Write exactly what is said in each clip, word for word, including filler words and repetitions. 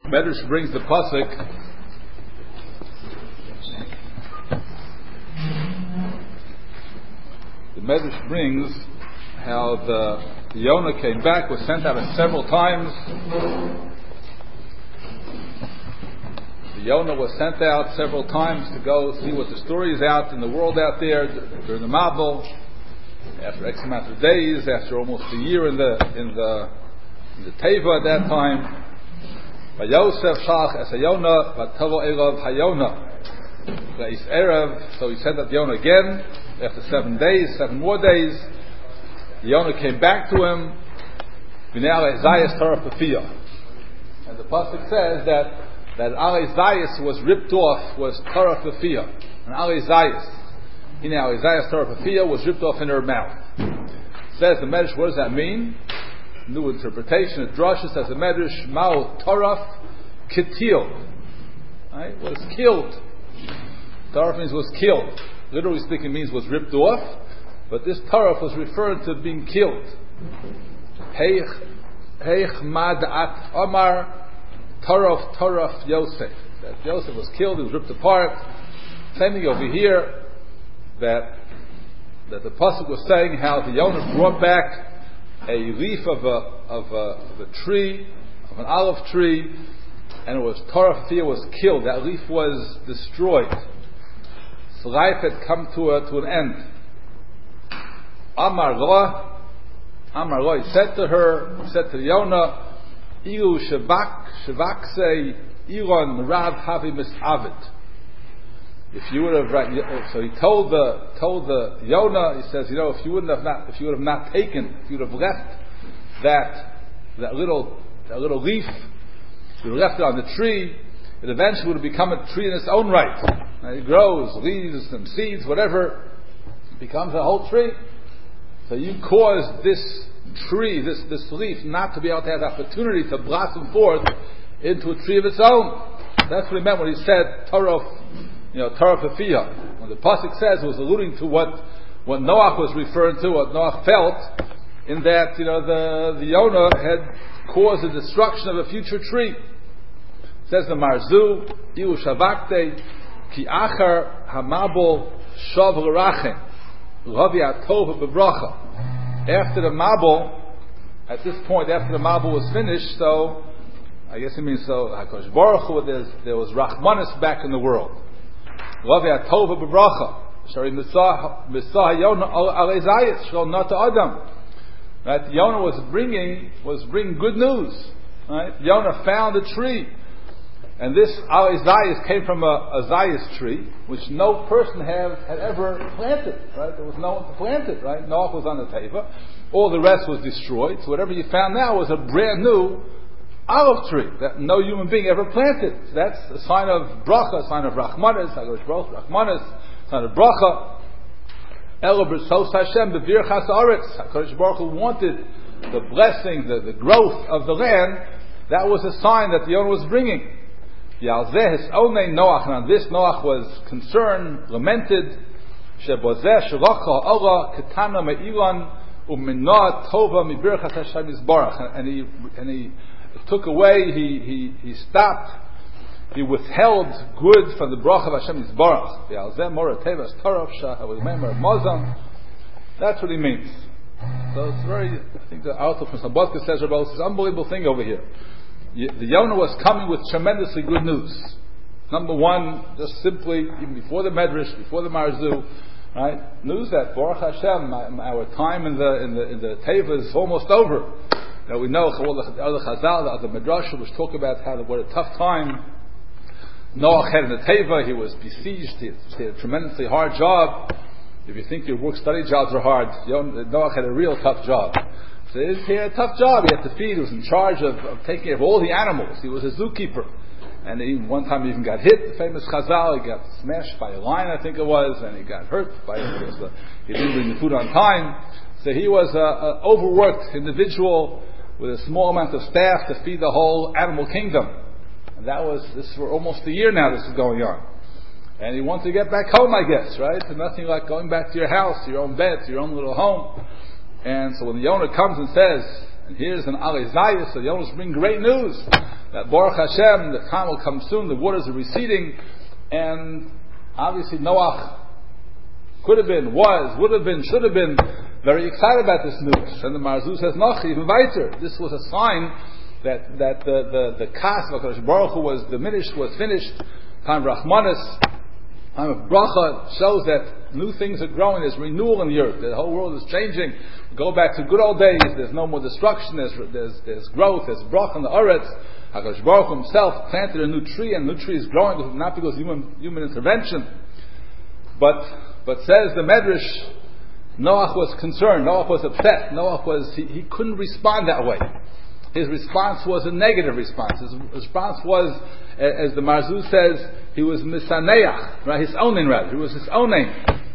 Medrash brings the pasuk. The Medrash brings how the, the Yonah came back, was sent out several times. The Yonah was sent out several times to go see what the story is out in the world out there during the Mabul. After X amount of days, after almost a year in the in the in the Teva at that time. Vayosef Shach es Yonah vatavo elav Hayonah. Veis Erev. So he sent out Yonah again after seven days, seven more days. Yonah came back to him. V'nei Zayas Torah Pafiyah. And the pasuk says that that Alei Zayas was ripped off, was Torah Pafiyah. And Alei Zayas, you know, Zayas Torah Pafiyah was ripped off in her mouth. Says the Medrash, what does that mean? New interpretation. The Drasha says the Medrash, Mao Torah Ketil. Right? Was killed. Torah means was killed. Literally speaking means was ripped off. But this Torah was referring to being killed. Heich Mad'at Omar Torah Torah Yosef. That Yosef was killed, he was ripped apart. Same thing over here. That that the pasuk was saying how the Yonah brought back a leaf of a of a, of a tree, of an olive tree, and it was Torah Fear was killed. That leaf was destroyed. So life had come to a, to an end. Amar Lo, Amar Lo, he said to her, he said to Yonah, Ilu Shavak Shavakse Elon Rav Havi Misavid. If you would have, so he told the told the Yonah, he says, you know, if you wouldn't have not, if you would have not taken, if you would have left that that little that little leaf, if you would have left it on the tree, it eventually would have become a tree in its own right. And it grows, leaves and seeds, whatever, it becomes a whole tree. So you caused this tree, this this leaf, not to be able to have the opportunity to blossom forth into a tree of its own. That's what he meant when he said Torah, you know, Torah Pafiyah. When the pasuk says, it was alluding to what what Noach was referring to, what Noach felt, in that, you know, the the Yonah had caused the destruction of a future tree. It says the Marzu Iu Shavakte Ki Achar Hamabul Shav L'Rachem Lavi Atov B'Bracha. After the Mabul, at this point, after the Mabul was finished, so I guess it means so HaKadosh Baruch Hu, there was Rachmanis back in the world. Lavi Atov B'Bracha. Shari Misah Yonah Alei Zayis Shal Nata Adam. Right? Yonah was bringing was bringing good news. Right? Yonah found a tree, and this Alei Zayis came from a, a Zayis tree, which no person had had ever planted. Right? There was no one to plant it. Right? Noach was on the teva. All the rest was destroyed. So whatever you found now was a brand new olive tree that no human being ever planted. So that's a sign of bracha, a sign of Rachmanis, Rachmanis, a sign of bracha. Ela b'sos Hashem b'virchas haaretz. HaKadosh Baruch Hu wanted the blessing, the, the growth of the land. That was a sign that the Yonah was bringing. Yalzeh his onei Noach, and on this Noach was concerned, lamented. Shebozeh shelacha ha'olah ketana me'ilan u'minah tova mibirchas Hashem yisbarach. And he and he took away, he he he stopped, he withheld good from the bracha of Hashem Yisbarach. V'alzeh mora tevas tarav shah v'lemer mozam. That's what he means. So it's very, I think the author from Slobodka says about this unbelievable thing over here. The Yonah was coming with tremendously good news. Number one, just simply, even before the Medrash, before the Marzu, right? News that Baruch Hashem, our time in the in the in the Teva is almost over. Now we know all the other Chazal, the other Midrash, which talk about how what a tough time Noach had in the Teva. He was besieged. He had a tremendously hard job. If you think your work study jobs are hard, Noach had a real tough job. So he had a tough job. He had to feed. He was in charge of, of taking care of all the animals. He was a zookeeper. And he, one time he even got hit, the famous Chazal. He got smashed by a lion, I think it was, and he got hurt by because uh, he didn't bring the food on time. So he was an overworked individual with a small amount of staff to feed the whole animal kingdom. And that was, this is for almost a year now this is going on. And he wanted to get back home, I guess, right? And nothing like going back to your house, to your own bed, to your own little home. And so when the Yonah comes and says, And here's an Alizayah, so Yonah's bring great news that Baruch Hashem, the time will come soon, the waters are receding, and obviously Noach could have been, was, would have been, should have been very excited about this news. And the Marzul says, "Noch, even weiter." This was a sign that that the the the kas of HaKadosh Baruch Hu was diminished, was finished. Time of Rachmanis, time of bracha shows that new things are growing. There's renewal in the earth. The whole world is changing. Go back to good old days. There's no more destruction. There's there's there's growth. There's bracha in the eretz. HaKadosh Baruch Hu himself planted a new tree, and the new tree is growing not because of human human intervention, but but says the Medrash, Noach was concerned. Noach was upset. Noach was he, he couldn't respond that way. His response was a negative response. His response was, as the Marzul says, he was misaneach, right? His own name rather. He was his own name.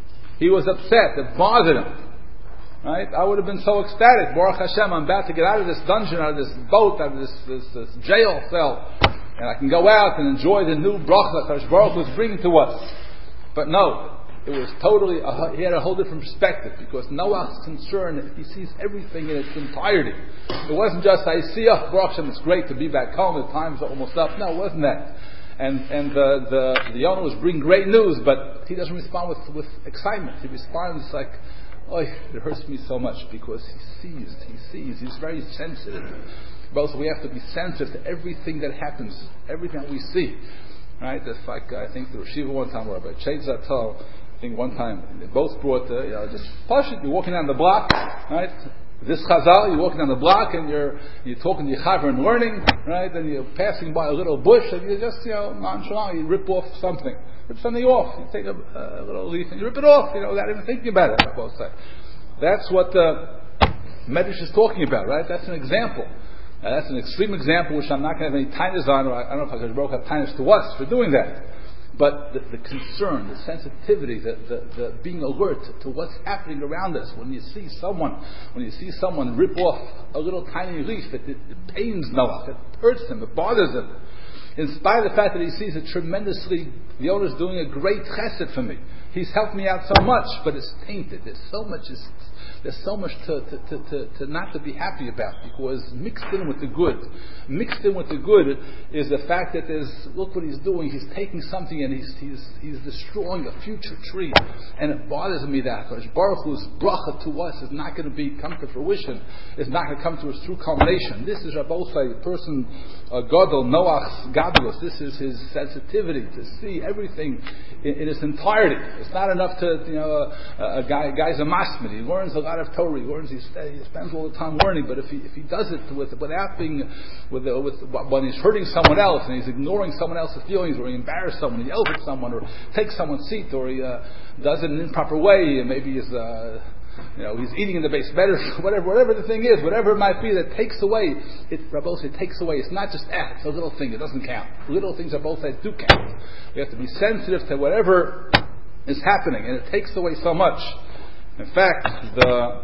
He was upset. It bothered him. Right? I would have been so ecstatic. Baruch Hashem, I'm about to get out of this dungeon, out of this boat, out of this, this, this jail cell, and I can go out and enjoy the new bracha that Baruch was bringing to us. But no. It was totally, a, he had a whole different perspective, because Noah's concern, he sees everything in its entirety. It wasn't just, I see, oh, Baruch Hashem, it's great to be back home, the time's almost up. No, it wasn't that. And and the the, the owner was bringing great news, but he doesn't respond with, with excitement. He responds like, oh, it hurts me so much, because he sees, he sees, he's very sensitive. Both we have to be sensitive to everything that happens, everything that we see. Right? It's like, I think the Shiva one time, where Rabbi Chaitz Zatal, I think one time they both brought, uh, you know, just push it. You're walking down the block, right? This Chazal, you're walking down the block and you're you're talking to your chaver and learning, right? And you're passing by a little bush and you just, you know, nonchalant, you rip off something, rip something off. You take a, a little leaf and you rip it off, you know, without even thinking about it. Both sides. That's what the Medrash is talking about, right? That's an example. Uh, that's an extreme example, which I'm not going to have any tinus on, or I, I don't know if I could broke up tinus to us for doing that. But the, the concern, the sensitivity, the, the, the being alert to what's happening around us. When you see someone, when you see someone rip off a little tiny leaf, it, it, it pains Noach, it hurts him, it bothers him. In spite of the fact that he sees it tremendously, the owner's doing a great chesed for me. He's helped me out so much, but it's tainted. There's so much, it's, there's so much to, to, to, to, to not to be happy about, because mixed in with the good, mixed in with the good is the fact that there's, look what he's doing, he's taking something and he's he's he's destroying a future tree, and it bothers me that because Baruch Hu's bracha to us is not going to be come to fruition, it's not going to come to us through culmination. This is Rabbosai, a person, a Gadol, Noach's Gadolus. This is his sensitivity to see everything in, in its entirety. It's not enough to, you know, a, a guy, a guy's a masmid. He learns a lot of Torah. He learns. He, he spends all the time learning. But if he if he does it with without being with the, with when he's hurting someone else and he's ignoring someone else's feelings, or he embarrasses someone, he yells at someone, or takes someone's seat, or he uh, does it in an improper way, and maybe he's uh, you know he's eating in the base better, whatever whatever the thing is, whatever it might be that takes away. It Rabbos, it takes away. It's not just ah, it's a little thing. It doesn't count. Little things are both sides do count. We have to be sensitive to whatever is happening, and it takes away so much. In fact, the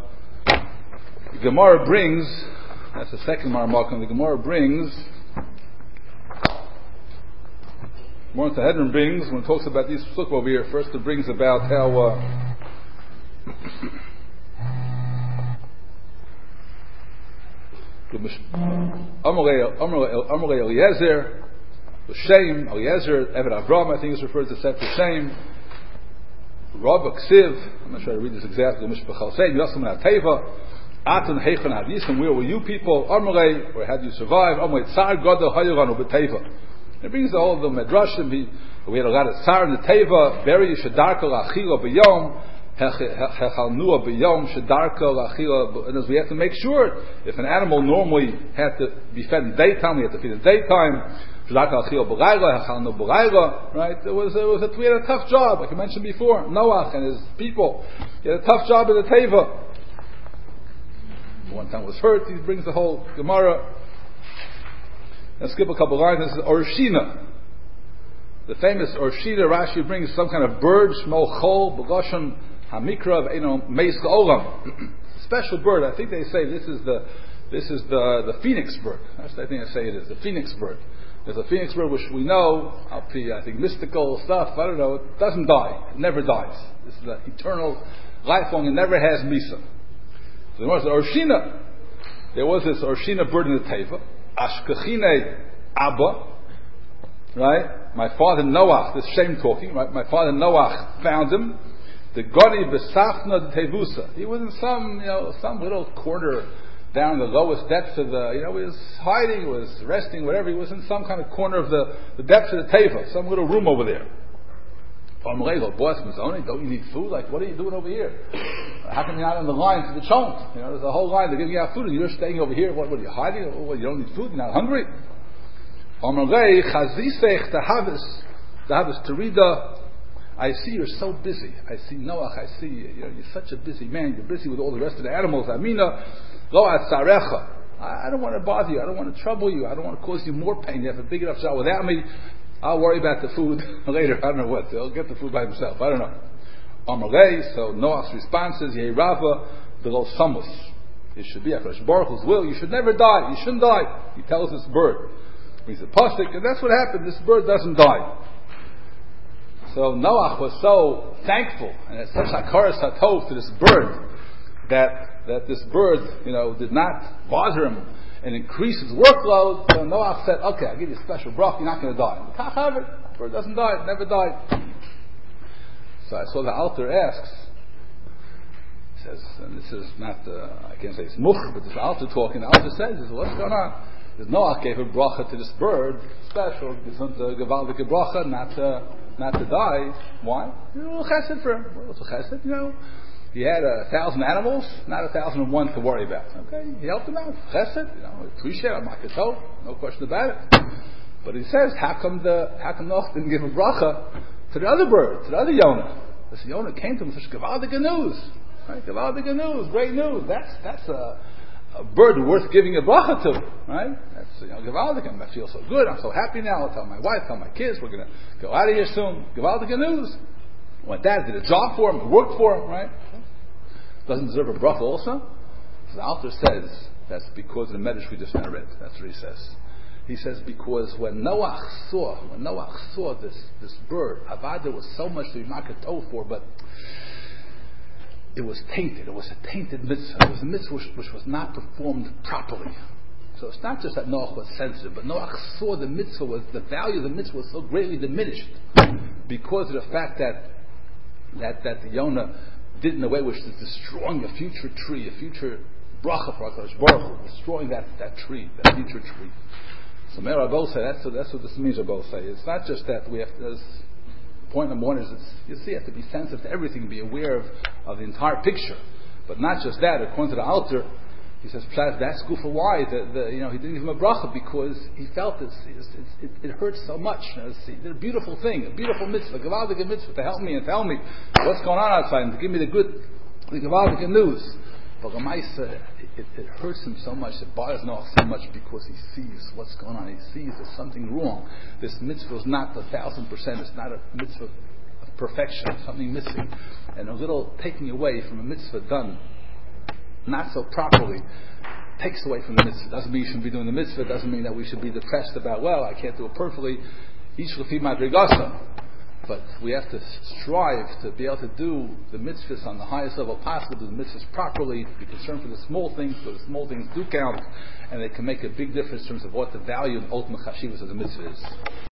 Gemara brings, that's the second Gemara Malkum, the Gemara brings, Gemara Tehedron brings, when it talks about these look over here, first it brings about how uh, Amrei Eliezer, the Shem, Eliezer, Eved Avram, I think is referred to Sefer Shem, Rabba Ksiv, I'm not sure I read this exactly, Mishpachal Seim, Yosem HaTeva, Atan Heichon Hadisam, where were you people? Amrei, or how do you survive? Amrei Tsar Gadol Hayran Ubeteva. It brings all of the Medrashim. We had a lot of Tsar in the Teva, Beri Shadarka Lachila B'Yom, Hechalnua B'Yom, Shadarka Lachila, and as we have to make sure, if an animal normally had to be fed in the daytime, we had to feed in the daytime, Shadarka Lachila B'Rayla, Hechalnu B'Rayla, right? It was, it was a, we had a tough job, like I mentioned before, Noach and his people, he had a tough job in the Teva. One time was hurt, he brings the whole Gemara. Let's skip a couple lines. This is Orshina. The famous Orshina, Rashi brings some kind of bird, Shmo Chol, B'Goshen HaMikra, you know, Meis Olam. Special bird. I think they say this is the this is the, the phoenix bird. That's what I think I say it is, the phoenix bird. There's a phoenix bird which we know, I think mystical stuff, I don't know, it doesn't die. It never dies. This is an eternal, lifelong, it never has Misa. So the Gemara says, Orshina, there was this Orshina bird in the Teva, Ashkechine Abba, right? My father Noach, this shame talking, right? My father Noach found him. The Goni Besafna de Tevusa. He was in some, you know, some little corner down in the lowest depths of the, you know, he was hiding, he was resting, whatever. He was in some kind of corner of the, the depths of the Teva, some little room over there. Boss Mazoni, don't you need food? Like, what are you doing over here? How come you're not on the line to the chont? You know, there's a whole line, they're giving you out food, and you're staying over here. What, what are you hiding? What, you don't need food? You're not hungry? Amalei Chazisech Tahavis, Tahavis Terida. I see you're so busy. I see Noach. I see you know, you're such a busy man. You're busy with all the rest of the animals. Amina Lo Atzarecha. I don't want to bother you. I don't want to trouble you. I don't want to cause you more pain. You have a big enough job without me. I'll worry about the food later. I don't know what. He'll get the food by himself. I don't know. Amalei. So Noach's response is Yeirava below Samus. It should be Hakadosh Baruch Hu's will. You should never die. You shouldn't die. He tells this bird. He's a pasuk, and that's what happened. This bird doesn't die. So Noach was so thankful, and it's such hakaras hatov to this bird that that this bird, you know, did not bother him and increase his workload. So Noach said, "Okay, I'll give you a special bracha. You're not going to die. The bird doesn't die. It never died." So I saw the Alter asks. He says, and this is not, uh, I can't say it's much, but this Alter talking. The Alter says, "This is what's going on." Because Noach gave a bracha to this bird, special, gesund gewaldige bracha, not to, not to die. Why? You know, chesed for him. What's a chesed? You know, he had a thousand animals, not a thousand and one to worry about. Okay, he helped him out. Chesed, you know, appreciate it, makatov, no question about it. But he says, how come the, how come Noach didn't give a bracha to the other bird, to the other Yonah? This Yonah came to him with such gewaldige news, right? Gewaldige news, great news. That's that's a a bird worth giving a bracha to, right? That's, you know, Gewaldik, I feel so good, I'm so happy now, I'll tell my wife, tell my kids, we're going to go out of here soon. Gewaldik news. Went that, did a job for him, it worked for him, right? Doesn't deserve a bracha also? So the Alter says, that's because of the Medrash we just now read. That's what he says. He says, because when Noach saw, when Noach saw this, this bird, Avada was so much to be makatov for, but it was tainted. It was a tainted mitzvah. It was a mitzvah which, which was not performed properly. So it's not just that Noach was sensitive, but Noach saw the mitzvah was, the value of the mitzvah was so greatly diminished because of the fact that that that the Yonah did in a way which is destroying a future tree, a future bracha for HaKadosh Baruch Hu, destroying that, that tree, that future tree. So Meir Rabbeinu say that's, that's what this means. Rabbeinu say it's not just that we have to. Point number one is, it's, you see, you have to be sensitive to everything, be aware of, of the entire picture. But not just that, according to the Alter, he says, that's good for why. The, the, you know, he didn't give him a bracha because he felt this, it's, it's, it, it hurts so much. You know, it's, it's a beautiful thing, a beautiful mitzvah, a gewaldige mitzvah to help me and tell me what's going on outside and to give me the good, the gewaldige news. But Lamaisa, it, it hurts him so much, it bothers Noach so much because he sees what's going on. He sees there's something wrong. This mitzvah is not a thousand percent. It's not a mitzvah of perfection. Something missing. And a little taking away from a mitzvah done not so properly takes away from the mitzvah. Doesn't mean you shouldn't be doing the mitzvah. Doesn't mean that we should be depressed about, well, I can't do it perfectly. Each lefi madrigasa. But we have to strive to be able to do the mitzvahs on the highest level possible, do the mitzvahs properly, be concerned for the small things, because the small things do count, and they can make a big difference in terms of what the value and ultimate chashivas of the mitzvah is.